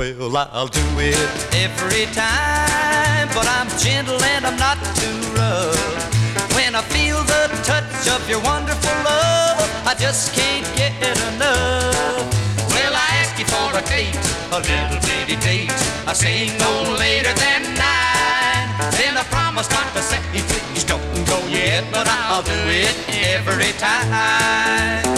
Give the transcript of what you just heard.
Well, I'll do it every time, but I'm gentle and I'm not too rough. When I feel the touch of your wonderful love, I just can't get enough. Well, I ask you for a date, a little bitty date. I say no later than 9. Then I promise not to say please don't go yet, but I'll do it every time.